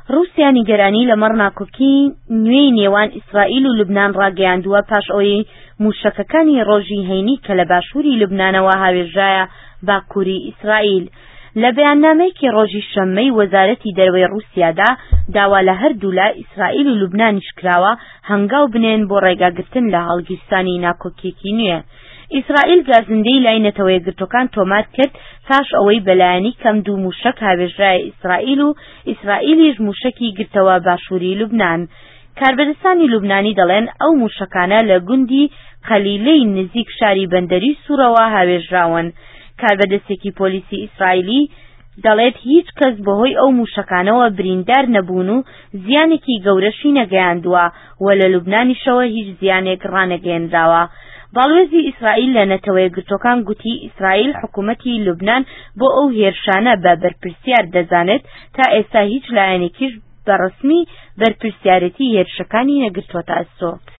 رووسیا نیگەرانی لە مەڕناکۆکی نوێی نێوان ئیسرائیل و لوبنان ڕاگەیاندووە پاش ئەوەی موشەکەکانی ڕۆژی هەینی کە لە باشووری لوبنانەوە هاوێژرایە باکووری ئیسرائیل. لە بەیاننامەیەکی ڕۆژی شەممەی وەزارەتی دەرەوەی رووسیادا داوا لە هەردوو لای ئیسرائیل و لوبنانیش کراوە هەنگاو بنێن بۆ ڕێگاگرتن لە هەڵگیرستانی ناکۆکیەکی نوێ. ئیسرائیل گازندەی لای نەتەوە یەکگرتوەکان تۆمات کرد پاش ئەوەی بەلایەنی کەم دوو موشک هاوێژرای ئیسرائیل و ئیسرائیلیش موشکی گرتەوە باشووری لوبنان. کاربەدەستانی لوبنانی دەڵێن ئەو موشکانە لە گوندی قەلیلەی نزیک شاری بەندەری سوورەوە هاوێژراون. کاربەدەستێکی پۆلیسی ئیسرائیلی دەڵێت هیچ کەس بەهۆی ئەو موشکانەوە بریندار نەبوون و زیانێکی گەورەشی نەگەیاندووە و لە لوبنانیشەوە هیچ زیانێک ڕانەگەیەنراوە. باڵێزی ئیسرائیل لە نەتەوە یەکگرتوەکان گوتی ئیسرائیل حکوومەتی لوبنان بۆ ئەو هێرشانە بە بەرپرسیار دەزانێت تا ئێستا هیچ لایەنێکیش بەڕەسمی بەرپرسیارەتی هێرشەکانی نەگرتووەتە ئەستۆ.